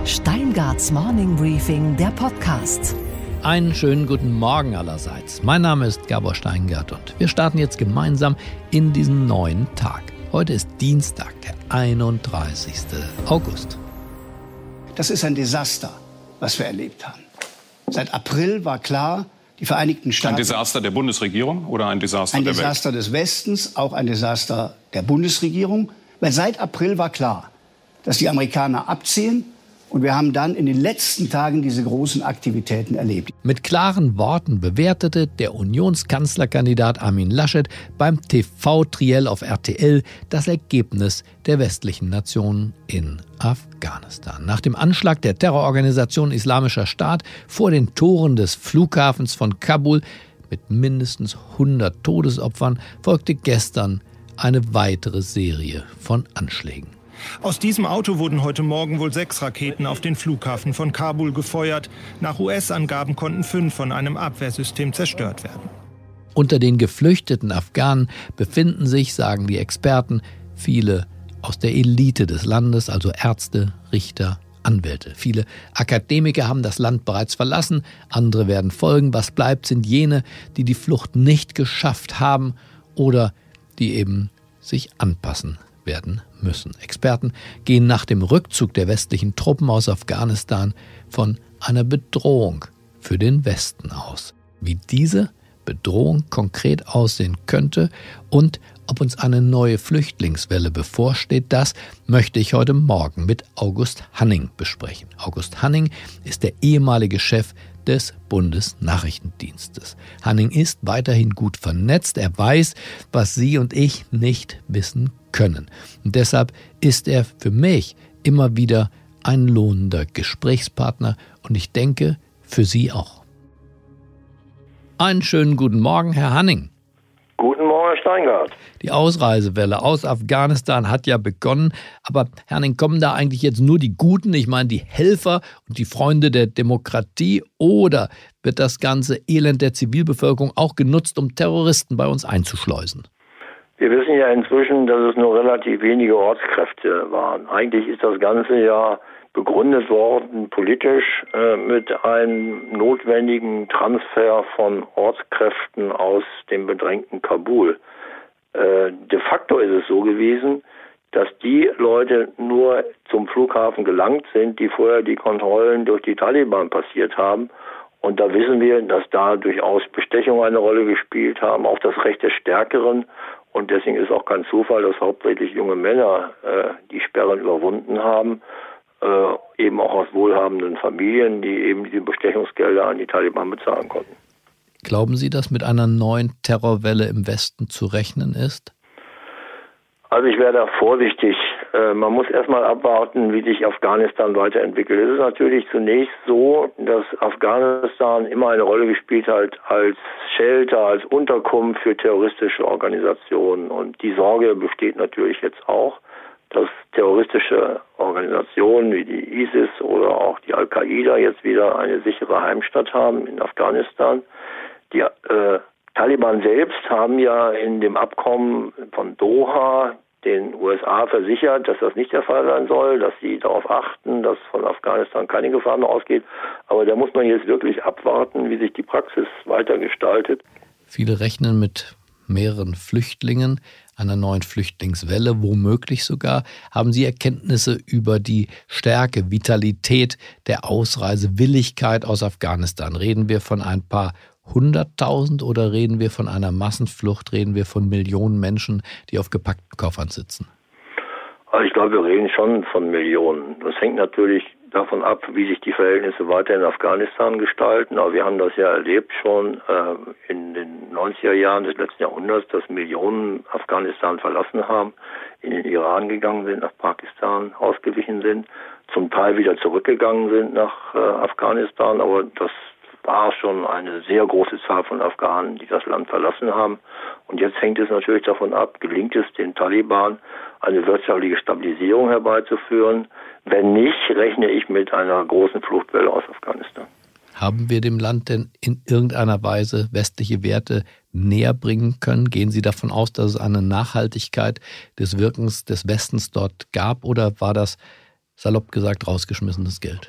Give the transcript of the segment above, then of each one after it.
Steingarts Morning Briefing, der Podcast. Einen schönen guten Morgen allerseits. Mein Name ist Gabor Steingart und wir starten jetzt gemeinsam in diesen neuen Tag. Heute ist Dienstag, der 31. August. Das ist ein Desaster, was wir erlebt haben. Seit April war klar, die Vereinigten Staaten... Ein Desaster der Bundesregierung oder ein Desaster der Welt? Ein Desaster des Westens, auch ein Desaster der Bundesregierung. Weil seit April war klar, dass die Amerikaner abziehen. Und wir haben dann in den letzten Tagen diese großen Aktivitäten erlebt. Mit klaren Worten bewertete der Unionskanzlerkandidat Armin Laschet beim TV-Triell auf RTL das Ergebnis der westlichen Nationen in Afghanistan. Nach dem Anschlag der Terrororganisation Islamischer Staat vor den Toren des Flughafens von Kabul mit mindestens 100 Todesopfern folgte gestern eine weitere Serie von Anschlägen. Aus diesem Auto wurden heute Morgen wohl 6 Raketen auf den Flughafen von Kabul gefeuert. Nach US-Angaben konnten 5 von einem Abwehrsystem zerstört werden. Unter den geflüchteten Afghanen befinden sich, sagen die Experten, viele aus der Elite des Landes, also Ärzte, Richter, Anwälte. Viele Akademiker haben das Land bereits verlassen, andere werden folgen. Was bleibt, sind jene, die die Flucht nicht geschafft haben oder die eben sich anpassen werden müssen. Experten gehen nach dem Rückzug der westlichen Truppen aus Afghanistan von einer Bedrohung für den Westen aus. Wie diese Bedrohung konkret aussehen könnte und ob uns eine neue Flüchtlingswelle bevorsteht, das möchte ich heute Morgen mit August Hanning besprechen. August Hanning ist der ehemalige Chef des Bundesnachrichtendienstes. Hanning ist weiterhin gut vernetzt. Er weiß, was Sie und ich nicht wissen können. Und deshalb ist er für mich immer wieder ein lohnender Gesprächspartner und ich denke, für Sie auch. Einen schönen guten Morgen, Herr Hanning. Guten Morgen, Herr Steingart. Die Ausreisewelle aus Afghanistan hat ja begonnen. Aber Herr Hanning, kommen da eigentlich jetzt nur die Guten, ich meine die Helfer und die Freunde der Demokratie? Oder wird das ganze Elend der Zivilbevölkerung auch genutzt, um Terroristen bei uns einzuschleusen? Wir wissen ja inzwischen, dass es nur relativ wenige Ortskräfte waren. Eigentlich ist das Ganze ja begründet worden politisch mit einem notwendigen Transfer von Ortskräften aus dem bedrängten Kabul. De facto ist es so gewesen, dass die Leute nur zum Flughafen gelangt sind, die vorher die Kontrollen durch die Taliban passiert haben. Und da wissen wir, dass da durchaus Bestechungen eine Rolle gespielt haben, auch das Recht des Stärkeren. Und deswegen ist auch kein Zufall, dass hauptsächlich junge Männer die Sperren überwunden haben, eben auch aus wohlhabenden Familien, die eben diese Bestechungsgelder an die Taliban bezahlen konnten. Glauben Sie, dass mit einer neuen Terrorwelle im Westen zu rechnen ist? Also ich wäre da vorsichtig. Man muss erstmal abwarten, wie sich Afghanistan weiterentwickelt. Es ist natürlich zunächst so, dass Afghanistan immer eine Rolle gespielt hat als Shelter, als Unterkunft für terroristische Organisationen. Und die Sorge besteht natürlich jetzt auch, dass terroristische Organisationen wie die ISIS oder auch die Al-Qaida jetzt wieder eine sichere Heimstatt haben in Afghanistan. Die Taliban selbst haben ja in dem Abkommen von Doha den USA versichert, dass das nicht der Fall sein soll, dass sie darauf achten, dass von Afghanistan keine Gefahr mehr ausgeht. Aber da muss man jetzt wirklich abwarten, wie sich die Praxis weiter gestaltet. Viele rechnen mit mehreren Flüchtlingen, einer neuen Flüchtlingswelle, womöglich sogar. Haben Sie Erkenntnisse über die Stärke, Vitalität der Ausreisewilligkeit aus Afghanistan? Reden wir von ein paar 100.000 oder reden wir von einer Massenflucht, reden wir von Millionen Menschen, die auf gepackten Koffern sitzen? Also ich glaube, wir reden schon von Millionen. Das hängt natürlich davon ab, wie sich die Verhältnisse weiter in Afghanistan gestalten. Aber wir haben das ja erlebt schon in den 90er Jahren des letzten Jahrhunderts, dass Millionen Afghanistan verlassen haben, in den Iran gegangen sind, nach Pakistan ausgewichen sind, zum Teil wieder zurückgegangen sind nach Afghanistan. Aber das war schon eine sehr große Zahl von Afghanen, die das Land verlassen haben. Und jetzt hängt es natürlich davon ab, gelingt es den Taliban, eine wirtschaftliche Stabilisierung herbeizuführen. Wenn nicht, rechne ich mit einer großen Fluchtwelle aus Afghanistan. Haben wir dem Land denn in irgendeiner Weise westliche Werte näher bringen können? Gehen Sie davon aus, dass es eine Nachhaltigkeit des Wirkens des Westens dort gab? Oder war das salopp gesagt, rausgeschmissenes Geld.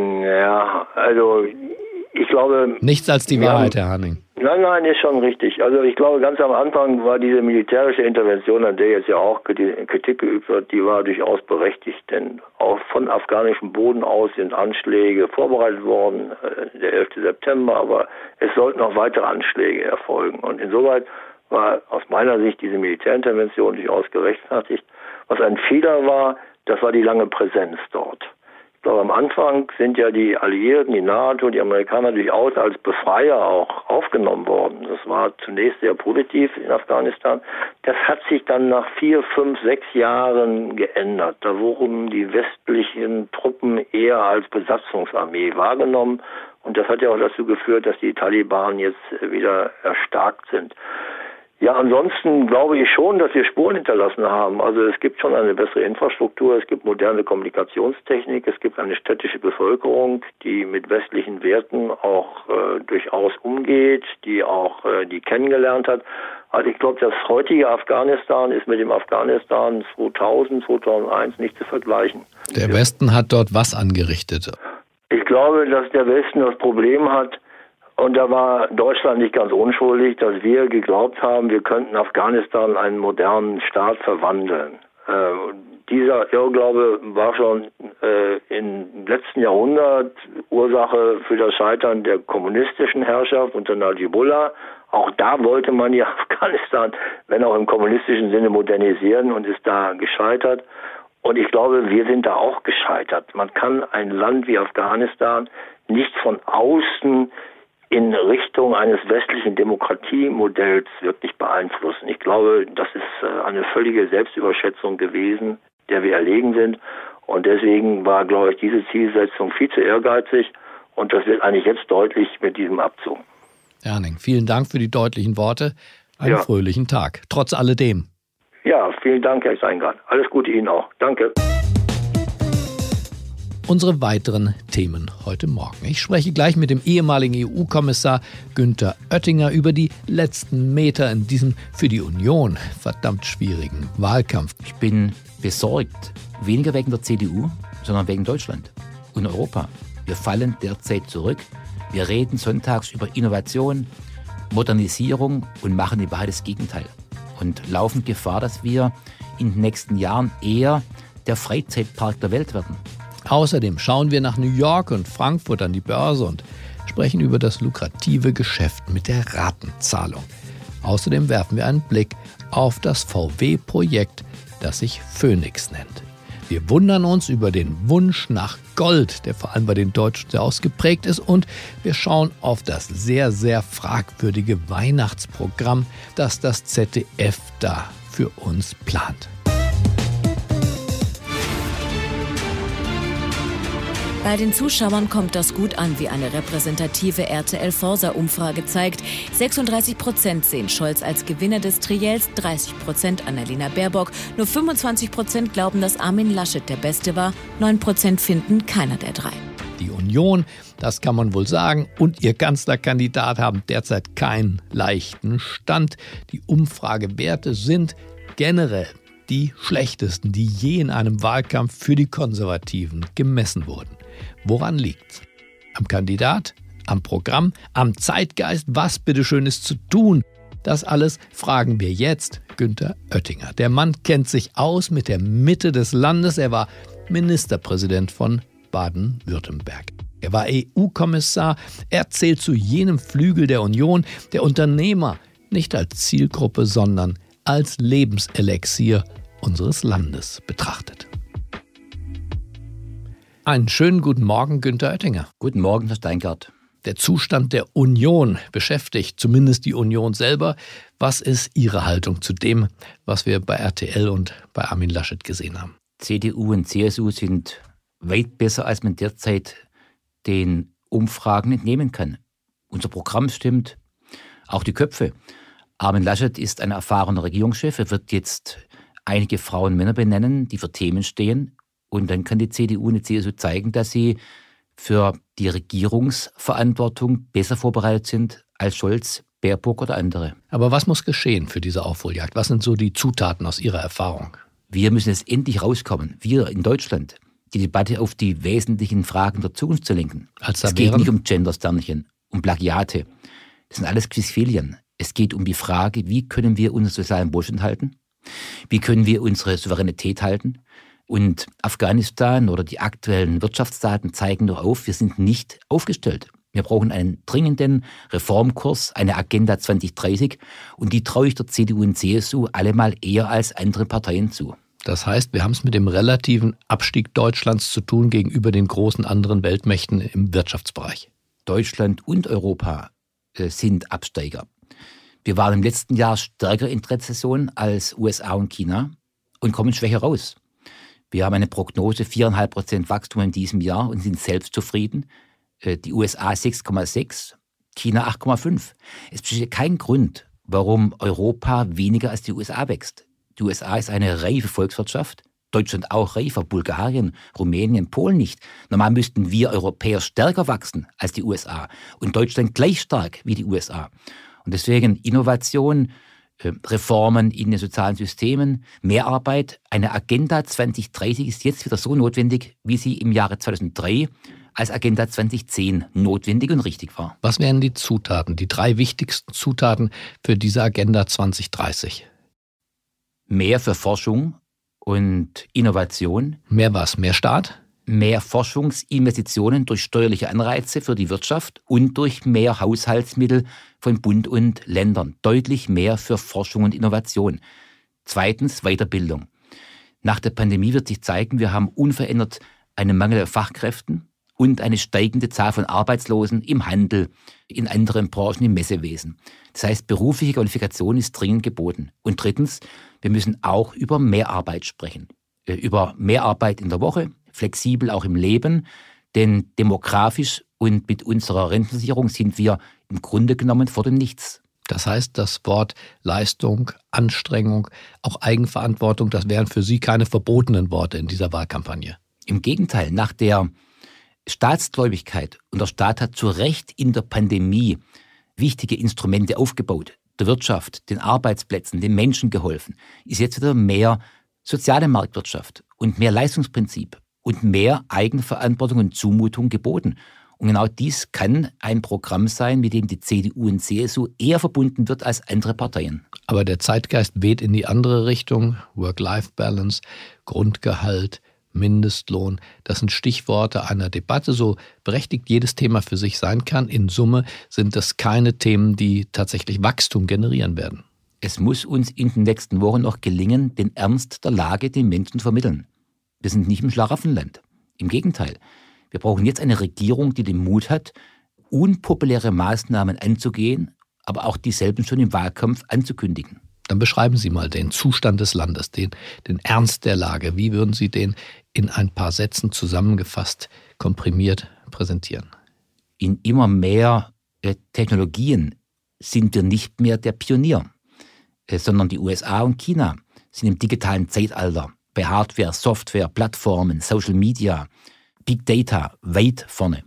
Ja, also ich glaube... Nichts als die Wahrheit, Herr Hanning. Nein, ist schon richtig. Also ich glaube, ganz am Anfang war diese militärische Intervention, an der jetzt ja auch Kritik geübt wird, die war durchaus berechtigt. Denn auch von afghanischem Boden aus sind Anschläge vorbereitet worden, der 11. September, aber es sollten noch weitere Anschläge erfolgen. Und insoweit war aus meiner Sicht diese Militärintervention durchaus gerechtfertigt. Was ein Fehler war, das war die lange Präsenz dort. Ich glaube, am Anfang sind ja die Alliierten, die NATO, die Amerikaner durchaus als Befreier auch aufgenommen worden. Das war zunächst sehr positiv in Afghanistan. Das hat sich dann nach 4, 5, 6 Jahren geändert. Da wurden die westlichen Truppen eher als Besatzungsarmee wahrgenommen. Und das hat ja auch dazu geführt, dass die Taliban jetzt wieder erstarkt sind. Ja, ansonsten glaube ich schon, dass wir Spuren hinterlassen haben. Also es gibt schon eine bessere Infrastruktur, es gibt moderne Kommunikationstechnik, es gibt eine städtische Bevölkerung, die mit westlichen Werten auch durchaus umgeht, die kennengelernt hat. Also ich glaube, das heutige Afghanistan ist mit dem Afghanistan 2000, 2001 nicht zu vergleichen. Der Westen hat dort was angerichtet? Ich glaube, dass der Westen das Problem hat, und da war Deutschland nicht ganz unschuldig, dass wir geglaubt haben, wir könnten Afghanistan einen modernen Staat verwandeln. Dieser Irrglaube war schon im letzten Jahrhundert Ursache für das Scheitern der kommunistischen Herrschaft unter Najibullah. Auch da wollte man ja Afghanistan, wenn auch im kommunistischen Sinne, modernisieren und ist da gescheitert. Und ich glaube, wir sind da auch gescheitert. Man kann ein Land wie Afghanistan nicht von außen in Richtung eines westlichen Demokratiemodells wirklich beeinflussen. Ich glaube, das ist eine völlige Selbstüberschätzung gewesen, der wir erlegen sind. Und deswegen war, glaube ich, diese Zielsetzung viel zu ehrgeizig. Und das wird eigentlich jetzt deutlich mit diesem Abzug. Herr Hanning, vielen Dank für die deutlichen Worte. Einen fröhlichen Tag, trotz alledem. Ja, vielen Dank, Herr Seingart. Alles Gute Ihnen auch. Danke. Unsere weiteren Themen heute Morgen. Ich spreche gleich mit dem ehemaligen EU-Kommissar Günther Oettinger über die letzten Meter in diesem für die Union verdammt schwierigen Wahlkampf. Ich bin besorgt, weniger wegen der CDU, sondern wegen Deutschland und Europa. Wir fallen derzeit zurück. Wir reden sonntags über Innovation, Modernisierung und machen in Wahrheit das Gegenteil. Und laufen Gefahr, dass wir in den nächsten Jahren eher der Freizeitpark der Welt werden. Außerdem schauen wir nach New York und Frankfurt an die Börse und sprechen über das lukrative Geschäft mit der Ratenzahlung. Außerdem werfen wir einen Blick auf das VW-Projekt, das sich Phoenix nennt. Wir wundern uns über den Wunsch nach Gold, der vor allem bei den Deutschen sehr ausgeprägt ist. Und wir schauen auf das sehr, sehr fragwürdige Weihnachtsprogramm, das das ZDF da für uns plant. Bei den Zuschauern kommt das gut an, wie eine repräsentative RTL-Forsa-Umfrage zeigt. 36% sehen Scholz als Gewinner des Triels, 30% Annalena Baerbock. Nur 25% glauben, dass Armin Laschet der Beste war. 9% finden keiner der drei. Die Union, das kann man wohl sagen, und ihr Kanzlerkandidat haben derzeit keinen leichten Stand. Die Umfragewerte sind generell die schlechtesten, die je in einem Wahlkampf für die Konservativen gemessen wurden. Woran liegt's? Am Kandidat? Am Programm? Am Zeitgeist? Was bitteschön ist zu tun? Das alles fragen wir jetzt Günther Oettinger. Der Mann kennt sich aus mit der Mitte des Landes. Er war Ministerpräsident von Baden-Württemberg. Er war EU-Kommissar. Er zählt zu jenem Flügel der Union, der Unternehmer nicht als Zielgruppe, sondern als Lebenselixier unseres Landes betrachtet. Einen schönen guten Morgen, Günther Oettinger. Guten Morgen, Herr Steingart. Der Zustand der Union beschäftigt zumindest die Union selber. Was ist Ihre Haltung zu dem, was wir bei RTL und bei Armin Laschet gesehen haben? CDU und CSU sind weit besser, als man derzeit den Umfragen entnehmen kann. Unser Programm stimmt, auch die Köpfe. Armin Laschet ist ein erfahrener Regierungschef. Er wird jetzt einige Frauen und Männer benennen, die für Themen stehen. Und dann kann die CDU und die CSU zeigen, dass sie für die Regierungsverantwortung besser vorbereitet sind als Scholz, Baerbock oder andere. Aber was muss geschehen für diese Aufholjagd? Was sind so die Zutaten aus Ihrer Erfahrung? Wir müssen jetzt endlich rauskommen. Wir in Deutschland, die Debatte auf die wesentlichen Fragen der Zukunft zu lenken. Es geht nicht um Gendersternchen, um Plagiate. Das sind alles Quizfilien. Es geht um die Frage, wie können wir unseren sozialen Wohlstand halten? Wie können wir unsere Souveränität halten? Und Afghanistan oder die aktuellen Wirtschaftsdaten zeigen doch auf, wir sind nicht aufgestellt. Wir brauchen einen dringenden Reformkurs, eine Agenda 2030 und die traue ich der CDU und CSU allemal eher als andere Parteien zu. Das heißt, wir haben es mit dem relativen Abstieg Deutschlands zu tun gegenüber den großen anderen Weltmächten im Wirtschaftsbereich. Deutschland und Europa sind Absteiger. Wir waren im letzten Jahr stärker in Rezession als USA und China und kommen schwächer raus. Wir haben eine Prognose 4,5% Wachstum in diesem Jahr und sind selbst zufrieden. Die USA 6,6, China 8,5. Es besteht kein Grund, warum Europa weniger als die USA wächst. Die USA ist eine reife Volkswirtschaft, Deutschland auch reifer, Bulgarien, Rumänien, Polen nicht. Normal müssten wir Europäer stärker wachsen als die USA und Deutschland gleich stark wie die USA. Und deswegen Innovation, Reformen in den sozialen Systemen, Mehrarbeit, eine Agenda 2030 ist jetzt wieder so notwendig, wie sie im Jahre 2003 als Agenda 2010 notwendig und richtig war. Was wären die Zutaten, die 3 wichtigsten Zutaten für diese Agenda 2030? Mehr für Forschung und Innovation. Mehr was? Mehr Staat? Mehr Forschungsinvestitionen durch steuerliche Anreize für die Wirtschaft und durch mehr Haushaltsmittel von Bund und Ländern. Deutlich mehr für Forschung und Innovation. 2. Weiterbildung. Nach der Pandemie wird sich zeigen, wir haben unverändert einen Mangel an Fachkräften und eine steigende Zahl von Arbeitslosen im Handel, in anderen Branchen, im Messewesen. Das heißt, berufliche Qualifikation ist dringend geboten. Und 3. wir müssen auch über Mehrarbeit sprechen. Über Mehrarbeit in der Woche, flexibel auch im Leben, denn demografisch und mit unserer Rentensicherung sind wir im Grunde genommen vor dem Nichts. Das heißt, das Wort Leistung, Anstrengung, auch Eigenverantwortung, das wären für Sie keine verbotenen Worte in dieser Wahlkampagne. Im Gegenteil, nach der Staatsgläubigkeit, und der Staat hat zu Recht in der Pandemie wichtige Instrumente aufgebaut, der Wirtschaft, den Arbeitsplätzen, den Menschen geholfen, ist jetzt wieder mehr soziale Marktwirtschaft und mehr Leistungsprinzip und mehr Eigenverantwortung und Zumutung geboten. Und genau dies kann ein Programm sein, mit dem die CDU und CSU eher verbunden wird als andere Parteien. Aber der Zeitgeist weht in die andere Richtung. Work-Life-Balance, Grundgehalt, Mindestlohn, das sind Stichworte einer Debatte, so berechtigt jedes Thema für sich sein kann. In Summe sind das keine Themen, die tatsächlich Wachstum generieren werden. Es muss uns in den nächsten Wochen noch gelingen, den Ernst der Lage den Menschen zu vermitteln. Wir sind nicht im Schlaraffenland. Im Gegenteil. Wir brauchen jetzt eine Regierung, die den Mut hat, unpopuläre Maßnahmen anzugehen, aber auch dieselben schon im Wahlkampf anzukündigen. Dann beschreiben Sie mal den Zustand des Landes, den Ernst der Lage. Wie würden Sie den in ein paar Sätzen zusammengefasst, komprimiert präsentieren? In immer mehr Technologien sind wir nicht mehr der Pionier, sondern die USA und China sind im digitalen Zeitalter bei Hardware, Software, Plattformen, Social Media, Big Data weit vorne.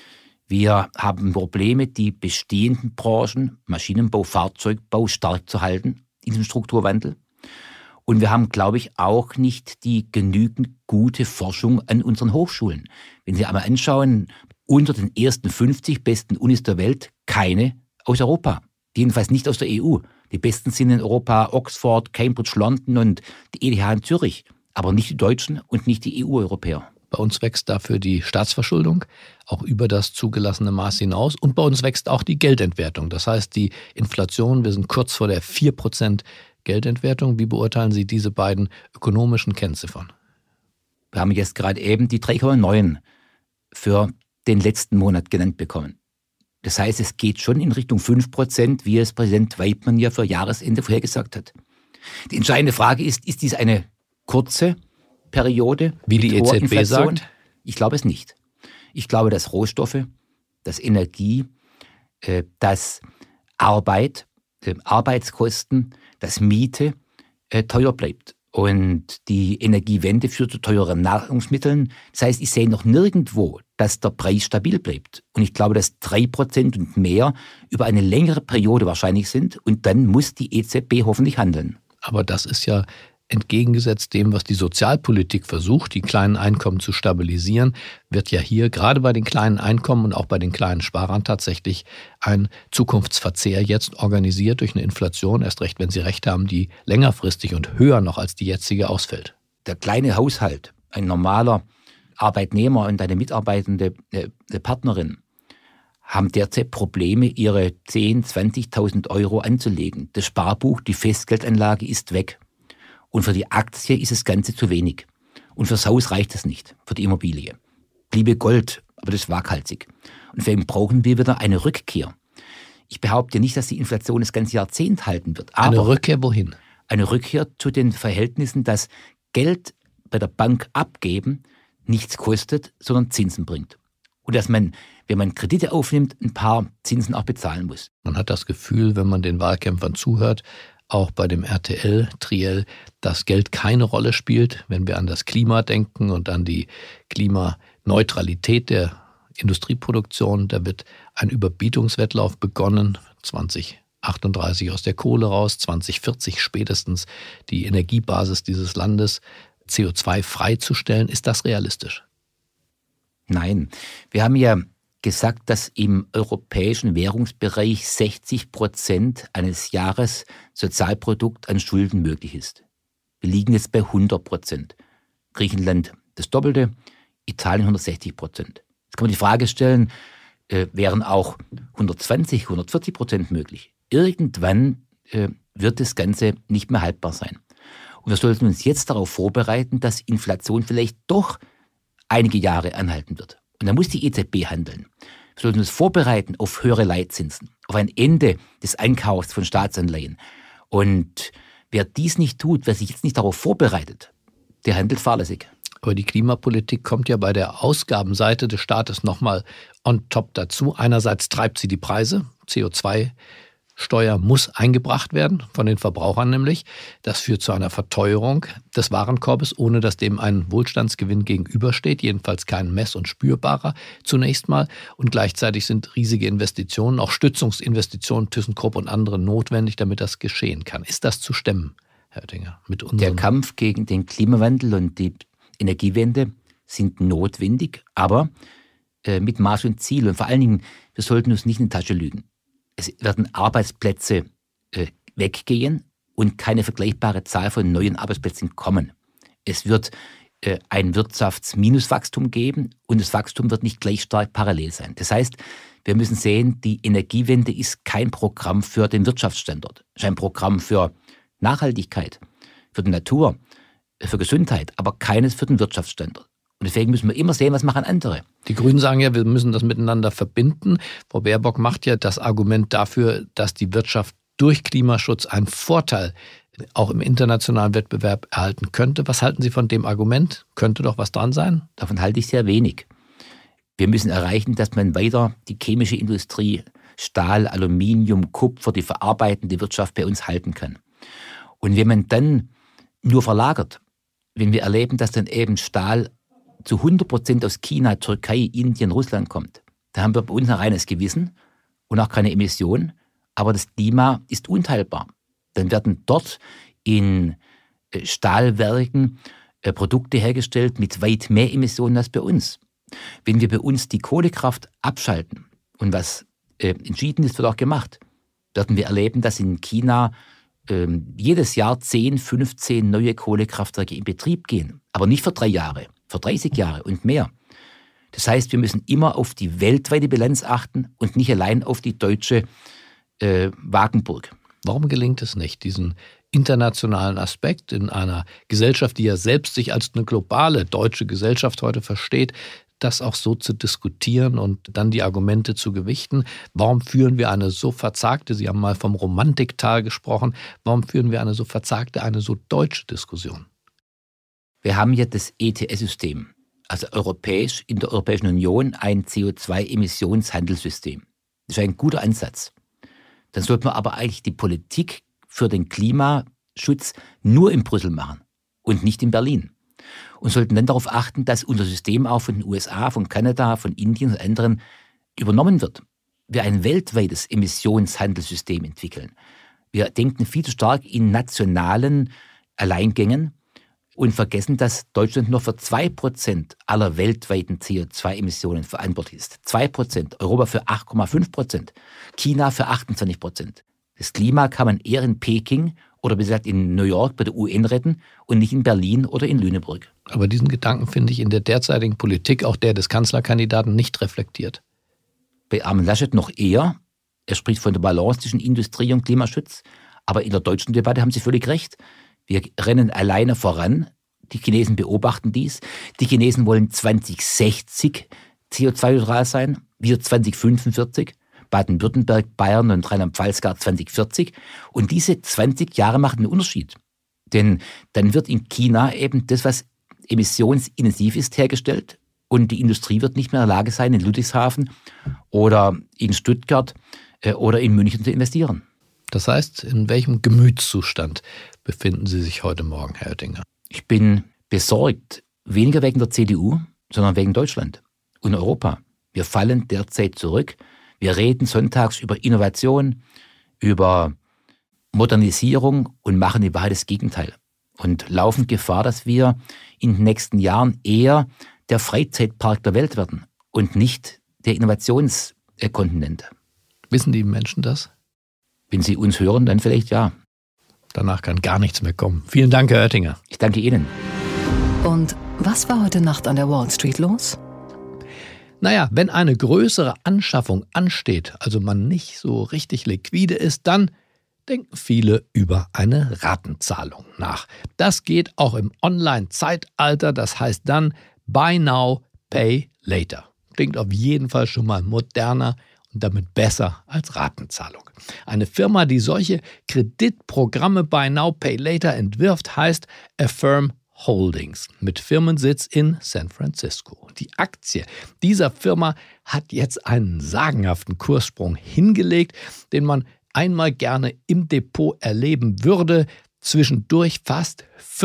Wir haben Probleme, die bestehenden Branchen, Maschinenbau, Fahrzeugbau stark zu halten in diesem Strukturwandel. Und wir haben, glaube ich, auch nicht die genügend gute Forschung an unseren Hochschulen. Wenn Sie einmal anschauen, unter den ersten 50 besten Unis der Welt keine aus Europa. Jedenfalls nicht aus der EU. Die besten sind in Europa Oxford, Cambridge, London und die ETH in Zürich. Aber nicht die Deutschen und nicht die EU-Europäer. Bei uns wächst dafür die Staatsverschuldung, auch über das zugelassene Maß hinaus. Und bei uns wächst auch die Geldentwertung. Das heißt, die Inflation, wir sind kurz vor der 4% Geldentwertung. Wie beurteilen Sie diese beiden ökonomischen Kennziffern? Wir haben jetzt gerade eben die 3,9 für den letzten Monat genannt bekommen. Das heißt, es geht schon in Richtung 5%, wie es Präsident Weidmann ja für Jahresende vorhergesagt hat. Die entscheidende Frage ist dies eine kurze Periode, wie die EZB sagt? Ich glaube es nicht. Ich glaube, dass Rohstoffe, dass Energie, dass Arbeit, Arbeitskosten, dass Miete teuer bleibt. Und die Energiewende führt zu teureren Nahrungsmitteln. Das heißt, ich sehe noch nirgendwo, dass der Preis stabil bleibt. Und ich glaube, dass 3% und mehr über eine längere Periode wahrscheinlich sind. Und dann muss die EZB hoffentlich handeln. Aber das ist ja entgegengesetzt dem, was die Sozialpolitik versucht, die kleinen Einkommen zu stabilisieren, wird ja hier gerade bei den kleinen Einkommen und auch bei den kleinen Sparern tatsächlich ein Zukunftsverzehr jetzt organisiert durch eine Inflation, erst recht, wenn Sie recht haben, die längerfristig und höher noch als die jetzige ausfällt. Der kleine Haushalt, ein normaler Arbeitnehmer und eine mitarbeitende Partnerin, haben derzeit Probleme, ihre 10.000, 20.000 Euro anzulegen. Das Sparbuch, die Festgeldanlage ist weg. Und für die Aktie ist das Ganze zu wenig. Und fürs Haus reicht es nicht, für die Immobilie. Bliebe Gold, aber das ist waghalsig. Und deswegen brauchen wir wieder eine Rückkehr. Ich behaupte nicht, dass die Inflation das ganze Jahrzehnt halten wird. Aber eine Rückkehr wohin? Eine Rückkehr zu den Verhältnissen, dass Geld bei der Bank abgeben nichts kostet, sondern Zinsen bringt. Und dass man, wenn man Kredite aufnimmt, ein paar Zinsen auch bezahlen muss. Man hat das Gefühl, wenn man den Wahlkämpfern zuhört, auch bei dem RTL-Triell, dass Geld keine Rolle spielt, wenn wir an das Klima denken und an die Klimaneutralität der Industrieproduktion. Da wird ein Überbietungswettlauf begonnen, 2038 aus der Kohle raus, 2040 spätestens die Energiebasis dieses Landes CO2 freizustellen. Ist das realistisch? Nein, wir haben ja gesagt, dass im europäischen Währungsbereich 60% eines Jahressozialprodukts an Schulden möglich ist. Wir liegen jetzt bei 100%. Griechenland das Doppelte, Italien 160%. Jetzt kann man die Frage stellen, wären auch 120, 140% möglich? Irgendwann wird das Ganze nicht mehr haltbar sein. Und wir sollten uns jetzt darauf vorbereiten, dass Inflation vielleicht doch einige Jahre anhalten wird. Und da muss die EZB handeln. Wir sollten uns vorbereiten auf höhere Leitzinsen, auf ein Ende des Einkaufs von Staatsanleihen. Und wer dies nicht tut, wer sich jetzt nicht darauf vorbereitet, der handelt fahrlässig. Aber die Klimapolitik kommt ja bei der Ausgabenseite des Staates nochmal on top dazu. Einerseits treibt sie die Preise, CO2-Steuer muss eingebracht werden, von den Verbrauchern nämlich. Das führt zu einer Verteuerung des Warenkorbes, ohne dass dem ein Wohlstandsgewinn gegenübersteht, jedenfalls kein mess- und spürbarer zunächst mal. Und gleichzeitig sind riesige Investitionen, auch Stützungsinvestitionen, ThyssenKrupp und andere notwendig, damit das geschehen kann. Ist das zu stemmen, Herr Oettinger? Der Kampf gegen den Klimawandel und die Energiewende sind notwendig, aber mit Maß und Ziel. Und vor allen Dingen, wir sollten uns nicht in die Tasche lügen. Es werden Arbeitsplätze weggehen und keine vergleichbare Zahl von neuen Arbeitsplätzen kommen. Es wird ein Wirtschaftsminuswachstum geben und das Wachstum wird nicht gleich stark parallel sein. Das heißt, wir müssen sehen, die Energiewende ist kein Programm für den Wirtschaftsstandort. Es ist ein Programm für Nachhaltigkeit, für die Natur, für Gesundheit, aber keines für den Wirtschaftsstandort. Und deswegen müssen wir immer sehen, was machen andere. Die Grünen sagen ja, wir müssen das miteinander verbinden. Frau Baerbock macht ja das Argument dafür, dass die Wirtschaft durch Klimaschutz einen Vorteil auch im internationalen Wettbewerb erhalten könnte. Was halten Sie von dem Argument? Könnte doch was dran sein? Davon halte ich sehr wenig. Wir müssen erreichen, dass man weiter die chemische Industrie, Stahl, Aluminium, Kupfer, die verarbeitende Wirtschaft bei uns halten kann. Und wenn man dann nur verlagert, wenn wir erleben, dass dann eben Stahl zu 100% aus China, Türkei, Indien, Russland kommt, da haben wir bei uns ein reines Gewissen und auch keine Emissionen, aber das Klima ist unteilbar. Dann werden dort in Stahlwerken Produkte hergestellt mit weit mehr Emissionen als bei uns. Wenn wir bei uns die Kohlekraft abschalten und was entschieden ist, wird auch gemacht, werden wir erleben, dass in China jedes Jahr 10, 15 neue Kohlekraftwerke in Betrieb gehen. Aber nicht für 3 Jahre, für 30 Jahre und mehr. Das heißt, wir müssen immer auf die weltweite Bilanz achten und nicht allein auf die deutsche Wagenburg. Warum gelingt es nicht, diesen internationalen Aspekt in einer Gesellschaft, die ja selbst sich als eine globale deutsche Gesellschaft heute versteht, das auch so zu diskutieren und dann die Argumente zu gewichten? Warum führen wir eine so verzagte, Sie haben mal vom Romantiktal gesprochen, warum führen wir eine so verzagte, eine so deutsche Diskussion? Wir haben ja das ETS-System, also europäisch, in der Europäischen Union ein CO2-Emissionshandelssystem. Das ist ein guter Ansatz. Dann sollte man aber eigentlich die Politik für den Klimaschutz nur in Brüssel machen und nicht in Berlin. Und sollten dann darauf achten, dass unser System auch von den USA, von Kanada, von Indien und anderen übernommen wird. Wir ein weltweites Emissionshandelssystem entwickeln. Wir denken viel zu stark in nationalen Alleingängen und vergessen, dass Deutschland nur für 2% aller weltweiten CO2-Emissionen verantwortlich ist. 2%, Europa für 8,5%, China für 28%. Das Klima kann man eher in Peking oder besser gesagt in New York bei der UN retten und nicht in Berlin oder in Lüneburg. Aber diesen Gedanken finde ich in der derzeitigen Politik, auch der des Kanzlerkandidaten, nicht reflektiert. Bei Armin Laschet noch eher. Er spricht von der Balance zwischen Industrie und Klimaschutz. Aber in der deutschen Debatte haben Sie völlig recht. Wir rennen alleine voran. Die Chinesen beobachten dies. Die Chinesen wollen 2060 CO2-neutral sein, wir 2045. Baden-Württemberg, Bayern und Rheinland-Pfalz gar 2040. Und diese 20 Jahre machen einen Unterschied. Denn dann wird in China eben das, was emissionsintensiv ist, hergestellt. Und die Industrie wird nicht mehr in der Lage sein, in Ludwigshafen oder in Stuttgart oder in München zu investieren. Das heißt, in welchem Gemütszustand befinden Sie sich heute Morgen, Herr Oettinger? Ich bin besorgt, weniger wegen der CDU, sondern wegen Deutschland und Europa. Wir fallen derzeit zurück. Wir reden sonntags über Innovation, über Modernisierung und machen in Wahrheit das Gegenteil. Und laufen Gefahr, dass wir in den nächsten Jahren eher der Freizeitpark der Welt werden und nicht der Innovationskontinent. Wissen die Menschen das? Wenn sie uns hören, dann vielleicht ja. Danach kann gar nichts mehr kommen. Vielen Dank, Herr Oettinger. Ich danke Ihnen. Und was war heute Nacht an der Wall Street los? Naja, wenn eine größere Anschaffung ansteht, also man nicht so richtig liquide ist, dann denken viele über eine Ratenzahlung nach. Das geht auch im Online-Zeitalter, das heißt dann Buy Now, Pay Later. Klingt auf jeden Fall schon mal moderner und damit besser als Ratenzahlung. Eine Firma, die solche Kreditprogramme Buy Now, Pay Later entwirft, heißt Affirm Holdings mit Firmensitz in San Francisco. Die Aktie dieser Firma hat jetzt einen sagenhaften Kurssprung hingelegt, den man einmal gerne im Depot erleben würde. Zwischendurch fast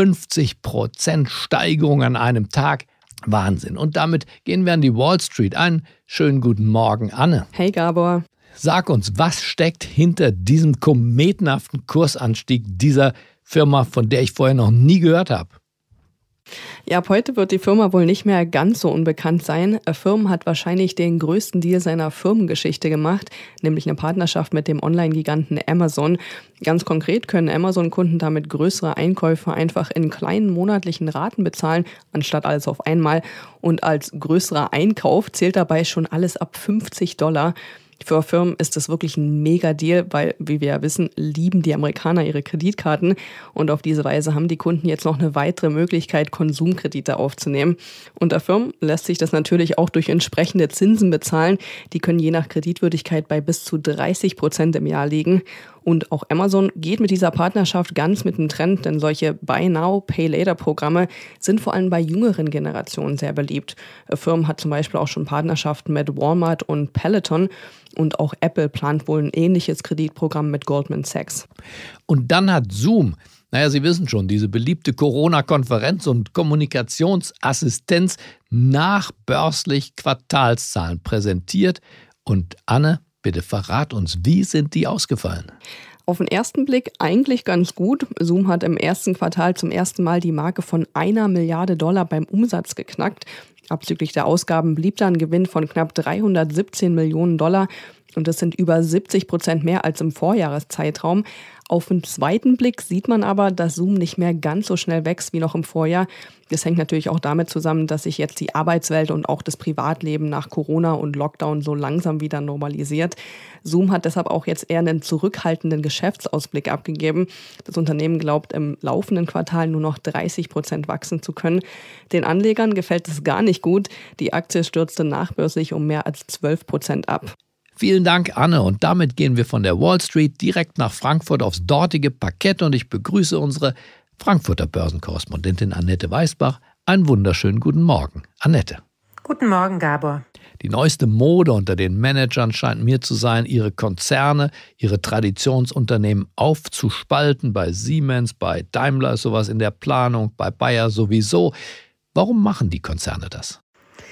50% Steigerung an einem Tag. Wahnsinn. Und damit gehen wir an die Wall Street. Einen schönen guten Morgen, Anne. Hey Gabor. Sag uns, was steckt hinter diesem kometenhaften Kursanstieg dieser Firma, von der ich vorher noch nie gehört habe? Ja, ab heute wird die Firma wohl nicht mehr ganz so unbekannt sein. Affirm hat wahrscheinlich den größten Deal seiner Firmengeschichte gemacht, nämlich eine Partnerschaft mit dem Online-Giganten Amazon. Ganz konkret können Amazon-Kunden damit größere Einkäufe einfach in kleinen monatlichen Raten bezahlen, anstatt alles auf einmal. Und als größerer Einkauf zählt dabei schon alles ab $50. Für Firmen ist das wirklich ein Mega-Deal, weil, wie wir ja wissen, lieben die Amerikaner ihre Kreditkarten und auf diese Weise haben die Kunden jetzt noch eine weitere Möglichkeit, Konsumkredite aufzunehmen. Unter Firmen lässt sich das natürlich auch durch entsprechende Zinsen bezahlen. Die können je nach Kreditwürdigkeit bei bis zu 30% im Jahr liegen. Und auch Amazon geht mit dieser Partnerschaft ganz mit dem Trend, denn solche Buy Now, Pay Later Programme sind vor allem bei jüngeren Generationen sehr beliebt. Firmen hat zum Beispiel auch schon Partnerschaften mit Walmart und Peloton und auch Apple plant wohl ein ähnliches Kreditprogramm mit Goldman Sachs. Und dann hat Zoom, naja, Sie wissen schon, diese beliebte Corona-Konferenz und Kommunikationsassistenz nachbörslich Quartalszahlen präsentiert. Und Anne, bitte verrat uns, wie sind die ausgefallen? Auf den ersten Blick eigentlich ganz gut. Zoom hat im ersten Quartal zum ersten Mal die Marke von $1 Milliarde beim Umsatz geknackt. Abzüglich der Ausgaben blieb da ein Gewinn von knapp $317 Millionen. Und das sind über 70% mehr als im Vorjahreszeitraum. Auf den zweiten Blick sieht man aber, dass Zoom nicht mehr ganz so schnell wächst wie noch im Vorjahr. Das hängt natürlich auch damit zusammen, dass sich jetzt die Arbeitswelt und auch das Privatleben nach Corona und Lockdown so langsam wieder normalisiert. Zoom hat deshalb auch jetzt eher einen zurückhaltenden Geschäftsausblick abgegeben. Das Unternehmen glaubt, im laufenden Quartal nur noch 30% wachsen zu können. Den Anlegern gefällt es gar nicht gut. Die Aktie stürzte nachbörslich um mehr als 12% ab. Vielen Dank, Anne. Und damit gehen wir von der Wall Street direkt nach Frankfurt aufs dortige Parkett. Und ich begrüße unsere Frankfurter Börsenkorrespondentin Annette Weißbach. Einen wunderschönen guten Morgen, Annette. Guten Morgen, Gabor. Die neueste Mode unter den Managern scheint mir zu sein, ihre Konzerne, ihre Traditionsunternehmen aufzuspalten. Bei Siemens, bei Daimler ist sowas in der Planung, bei Bayer sowieso. Warum machen die Konzerne das?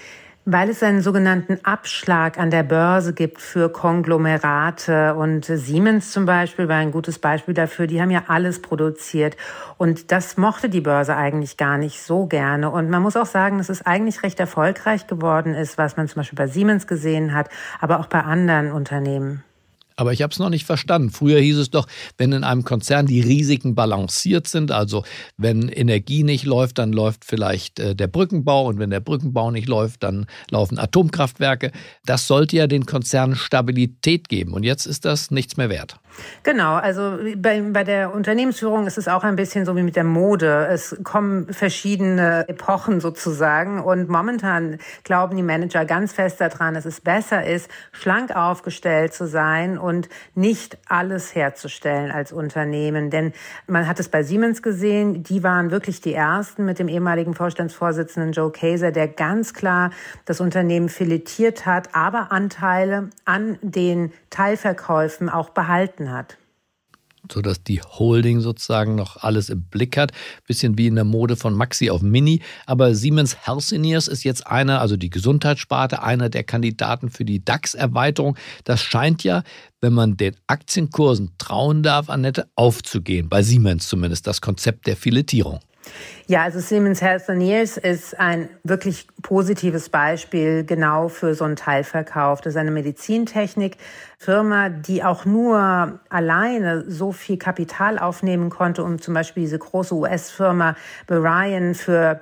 Weil es einen sogenannten Abschlag an der Börse gibt für Konglomerate. Und Siemens zum Beispiel war ein gutes Beispiel dafür. Die haben ja alles produziert. Und das mochte die Börse eigentlich gar nicht so gerne. Und man muss auch sagen, dass es eigentlich recht erfolgreich geworden ist, was man zum Beispiel bei Siemens gesehen hat, aber auch bei anderen Unternehmen. Aber ich habe es noch nicht verstanden. Früher hieß es doch, wenn in einem Konzern die Risiken balanciert sind, also wenn Energie nicht läuft, dann läuft vielleicht der Brückenbau und wenn der Brückenbau nicht läuft, dann laufen Atomkraftwerke. Das sollte ja den Konzernen Stabilität geben und jetzt ist das nichts mehr wert. Genau, also bei der Unternehmensführung ist es auch ein bisschen so wie mit der Mode. Es kommen verschiedene Epochen sozusagen und momentan glauben die Manager ganz fest daran, dass es besser ist, schlank aufgestellt zu sein und nicht alles herzustellen als Unternehmen. Denn man hat es bei Siemens gesehen, die waren wirklich die Ersten mit dem ehemaligen Vorstandsvorsitzenden Joe Kaeser, der ganz klar das Unternehmen filetiert hat, aber Anteile an den Teilverkäufen auch behalten hat. Sodass die Holding sozusagen noch alles im Blick hat. Bisschen wie in der Mode von Maxi auf Mini. Aber Siemens Healthineers ist jetzt also die Gesundheitssparte, einer der Kandidaten für die DAX-Erweiterung. Das scheint ja, wenn man den Aktienkursen trauen darf, Annette, aufzugehen. Bei Siemens zumindest, das Konzept der Filetierung. Ja, also Siemens Healthineers ist ein wirklich positives Beispiel genau für so einen Teilverkauf. Das ist eine Medizintechnikfirma, die auch nur alleine so viel Kapital aufnehmen konnte, um zum Beispiel diese große US-Firma Varian für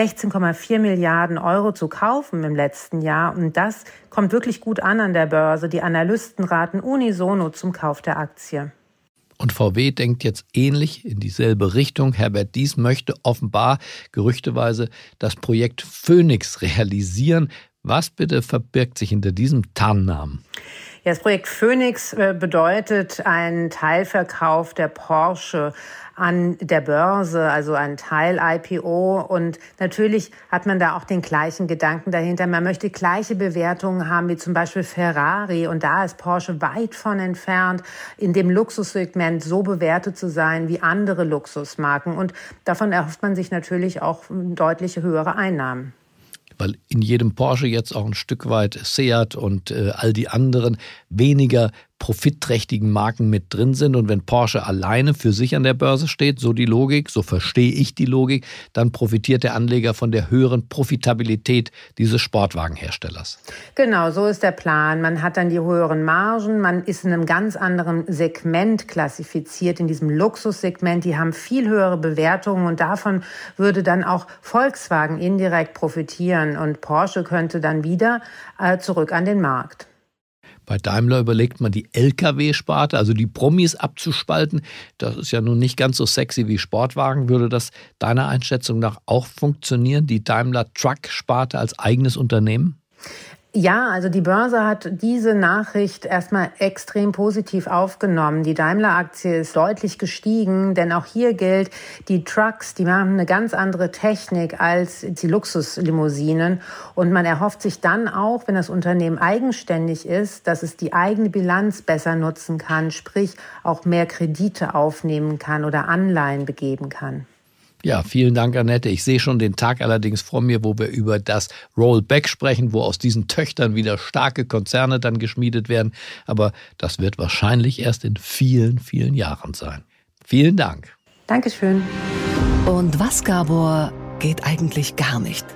16,4 Milliarden Euro zu kaufen im letzten Jahr. Und das kommt wirklich gut an der Börse. Die Analysten raten unisono zum Kauf der Aktie. Und VW denkt jetzt ähnlich in dieselbe Richtung. Herbert Diess möchte offenbar gerüchteweise das Projekt Phoenix realisieren. Was bitte verbirgt sich hinter diesem Tarnnamen? Ja, das Projekt Phoenix bedeutet einen Teilverkauf der Porsche an der Börse, also ein Teil-IPO. Und natürlich hat man da auch den gleichen Gedanken dahinter. Man möchte gleiche Bewertungen haben wie zum Beispiel Ferrari. Und da ist Porsche weit von entfernt, in dem Luxussegment so bewertet zu sein wie andere Luxusmarken. Und davon erhofft man sich natürlich auch deutliche höhere Einnahmen. Weil in jedem Porsche jetzt auch ein Stück weit Seat und all die anderen weniger profitträchtigen Marken mit drin sind. Und wenn Porsche alleine für sich an der Börse steht, so die Logik, so verstehe ich die Logik, dann profitiert der Anleger von der höheren Profitabilität dieses Sportwagenherstellers. Genau, so ist der Plan. Man hat dann die höheren Margen, man ist in einem ganz anderen Segment klassifiziert, in diesem Luxussegment. Die haben viel höhere Bewertungen und davon würde dann auch Volkswagen indirekt profitieren und Porsche könnte dann wieder zurück an den Markt. Bei Daimler überlegt man, die Lkw-Sparte, also die Promis abzuspalten. Das ist ja nun nicht ganz so sexy wie Sportwagen. Würde das deiner Einschätzung nach auch funktionieren, die Daimler-Truck-Sparte als eigenes Unternehmen? Ja, also die Börse hat diese Nachricht erstmal extrem positiv aufgenommen. Die Daimler-Aktie ist deutlich gestiegen, denn auch hier gilt, die Trucks, die haben eine ganz andere Technik als die Luxuslimousinen. Und man erhofft sich dann auch, wenn das Unternehmen eigenständig ist, dass es die eigene Bilanz besser nutzen kann, sprich auch mehr Kredite aufnehmen kann oder Anleihen begeben kann. Ja, vielen Dank, Annette. Ich sehe schon den Tag allerdings vor mir, wo wir über das Rollback sprechen, wo aus diesen Töchtern wieder starke Konzerne dann geschmiedet werden. Aber das wird wahrscheinlich erst in vielen, vielen Jahren sein. Vielen Dank. Dankeschön. Und was, Gabor, geht eigentlich gar nicht?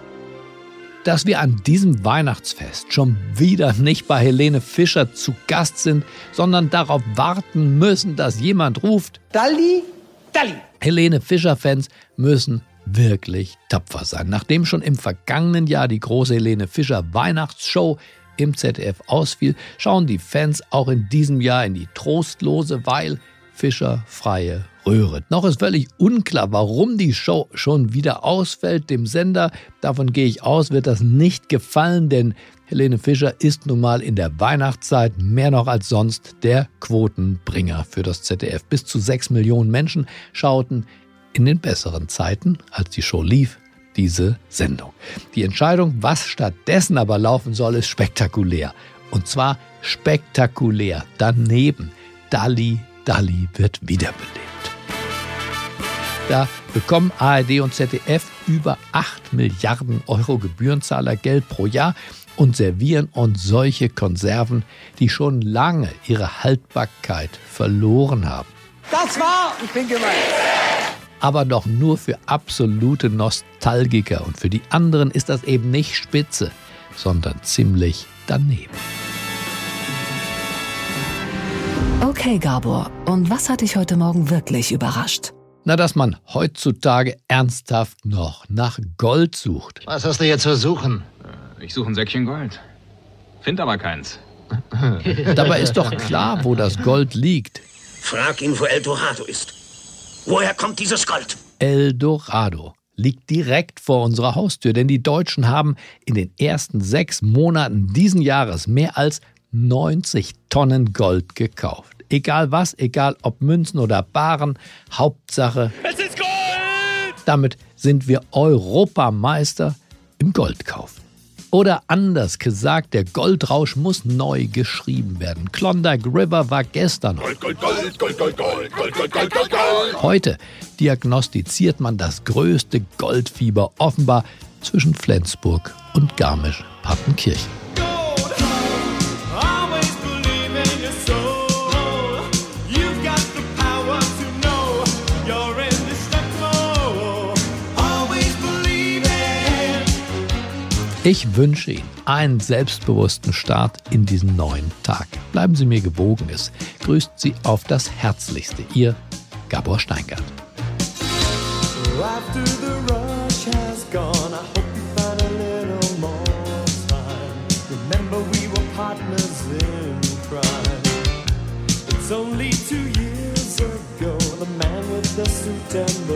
Dass wir an diesem Weihnachtsfest schon wieder nicht bei Helene Fischer zu Gast sind, sondern darauf warten müssen, dass jemand ruft: Dalli, Dalli. Helene Fischer-Fans müssen wirklich tapfer sein. Nachdem schon im vergangenen Jahr die große Helene Fischer Weihnachtsshow im ZDF ausfiel, schauen die Fans auch in diesem Jahr in die trostlose, weil Fischer-freie Röhre. Noch ist völlig unklar, warum die Show schon wieder ausfällt. Dem Sender, davon gehe ich aus, wird das nicht gefallen, denn Helene Fischer ist nun mal in der Weihnachtszeit mehr noch als sonst der Quotenbringer für das ZDF. Bis zu 6 Millionen Menschen schauten in den besseren Zeiten, als die Show lief, diese Sendung. Die Entscheidung, was stattdessen aber laufen soll, ist spektakulär. Und zwar spektakulär. Daneben, Dalli, Dalli wird wiederbelebt. Da bekommen ARD und ZDF über 8 Milliarden Euro Gebührenzahlergeld pro Jahr und servieren uns solche Konserven, die schon lange ihre Haltbarkeit verloren haben. Das war, ich bin gemeint. Aber doch nur für absolute Nostalgiker. Und für die anderen ist das eben nicht spitze, sondern ziemlich daneben. Okay, Gabor, und was hat dich heute Morgen wirklich überrascht? Na, dass man heutzutage ernsthaft noch nach Gold sucht. Was hast du jetzt zu suchen? Ich suche ein Säckchen Gold. Find aber keins. Dabei ist doch klar, wo das Gold liegt. Frag ihn, wo El Dorado ist. Woher kommt dieses Gold? El Dorado liegt direkt vor unserer Haustür, denn die Deutschen haben in den ersten 6 Monaten diesen Jahres mehr als 90 Tonnen Gold gekauft. Egal was, egal ob Münzen oder Baren, Hauptsache, es ist Gold! Damit sind wir Europameister im Goldkauf. Oder anders gesagt, der Goldrausch muss neu geschrieben werden. Klondike River war gestern. Gold, Gold, Gold, Gold, Gold, Gold, Gold, Gold, Gold, Gold, Gold. Heute diagnostiziert man das größte Goldfieber offenbar zwischen Flensburg und Garmisch-Partenkirchen. Ich wünsche Ihnen einen selbstbewussten Start in diesen neuen Tag. Bleiben Sie mir gewogen. Es grüßt Sie auf das Herzlichste. Ihr Gabor Steingart. It's only 2 years ago, the man with the suit and